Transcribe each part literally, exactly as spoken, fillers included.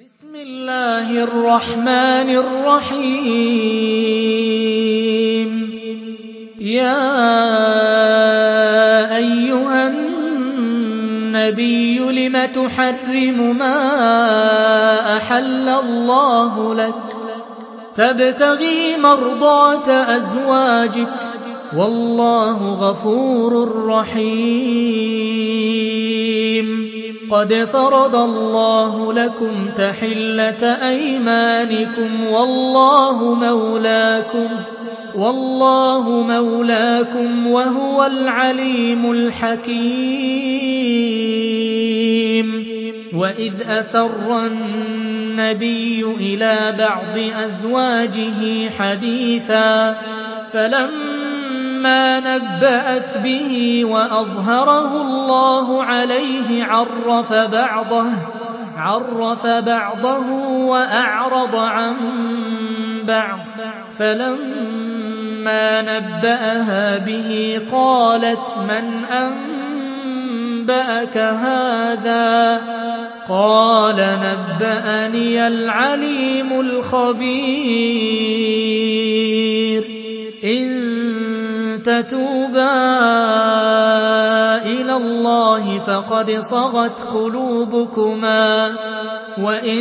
بسم الله الرحمن الرحيم يا أيها النبي لم تحرم ما أحل الله لك تبتغي مرضات أزواجك والله غفور رحيم قد فرض الله لكم تحلة أيمانكم والله مولاكم والله مولاكم وهو العليم الحكيم وإذ أسر النبي إلى بعض أزواجه حديثا فلما نبأت به وأظهره الله عليه عرف بعضه عرف بعضه وأعرض عن بعض فلما نبأها به قالت من أنبأك هذا قال نبأني العليم الخبير إن تتوبا إلى الله فقد صغت قلوبكما وإن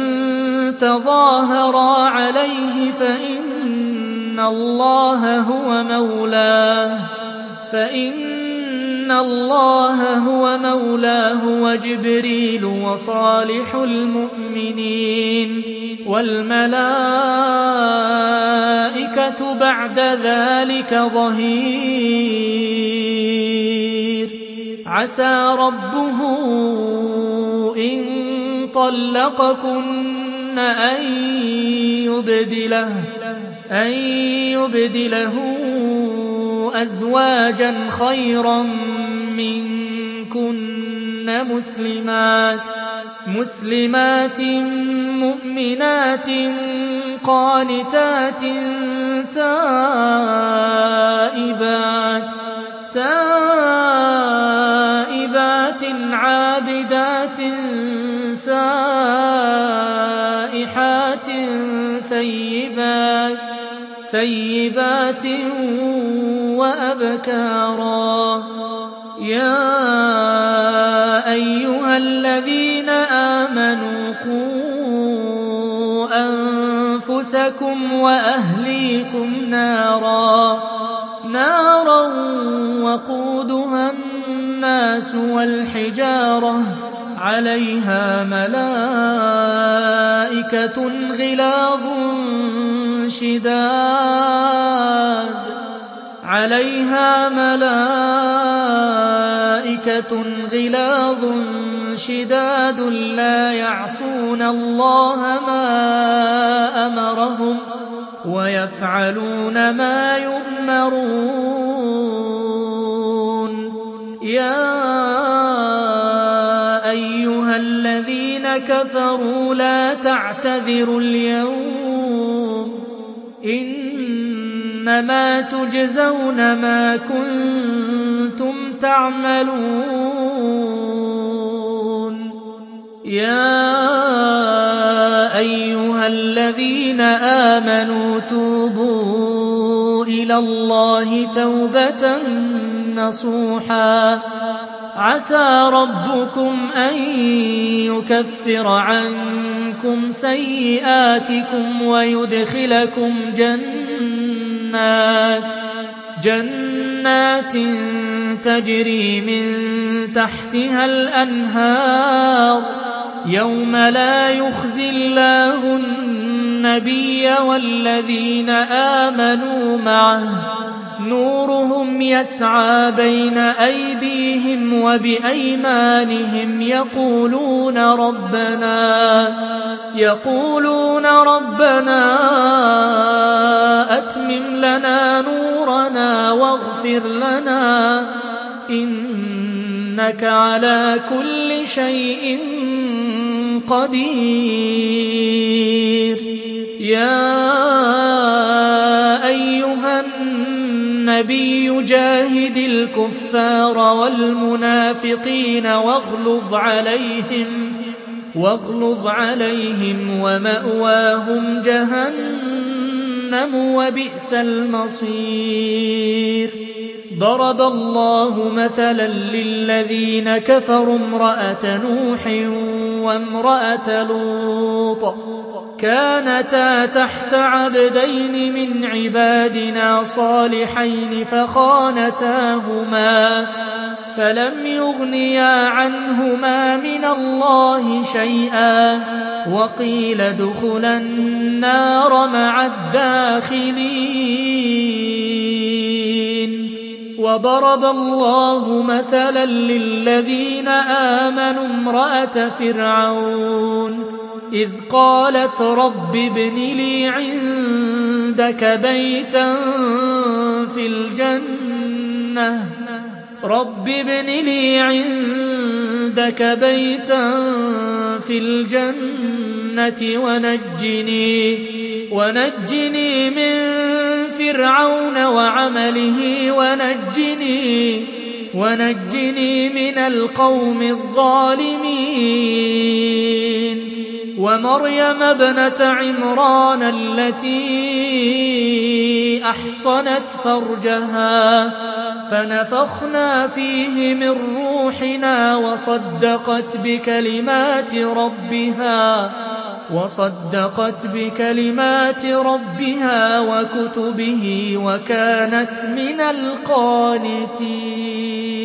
تظاهرا عليه فإن الله هو مولاه فإن الله هو مولاه وجبريل وصالح المؤمنين والملائكة بعد ذلك ظهير عسى ربه إن طلقكن أن يبدله أن يبدله أزواجا خيرا منكن مسلمات مسلمات مؤمنات قانتات تائبات تائبات عابدات سائحات ثيبات ثيبات وأبكارا يا أيها الذين آمنوا قوا أنفسكم وأهليكم نارا نارا وقودها الناس والحجارة عليها ملائكة غلاظ شداد عليها ملائكة غلاظ شداد لا يعصون الله ما أمرهم ويفعلون ما يؤمرون يا أيها الذين كفروا لا تعتذروا اليوم إنما تجزون ما كنتم تعملون يا أيها الذين آمنوا توبوا إلى الله توبة نصوحا عسى ربكم أن يكفر عنكم سيئاتكم ويدخلكم جنات جنات تجري من تحتها الأنهار يوم لا يخزي الله النبي والذين آمنوا معه نورهم يسعى بين أيديهم وبأيمانهم يقولون ربنا يقولون ربنا أتمم لنا نورنا واغفر لنا إنك على كل شيء قدير يا أيها النبي جاهد الكفار والمنافقين واغلظ عليهم واغلظ عليهم ومأواهم جهنم وبئس المصير ضرب الله مثلا للذين كفروا امرأة نوح وامرأة لوط كانتا تحت عبدين من عبادنا صالحين فخانتاهما فلم يغنيا عنهما من الله شيئا وقيل ادخلا النار مع الداخلين وضرب الله مثلا للذين آمنوا امرأة فرعون إذ قالت رب ابن لي عندك بيتا في الجنة رب ابن لي عندك بيتا في الجنة ونجني ونجني من فرعون وعمله ونجني ونجني من القوم الظالمين ومريم ابنة عمران التي أحصنت فرجها فنفخنا فيه من روحنا وصدقت بكلمات ربها وصدقت بكلمات ربها وكتبه وكانت من القانتين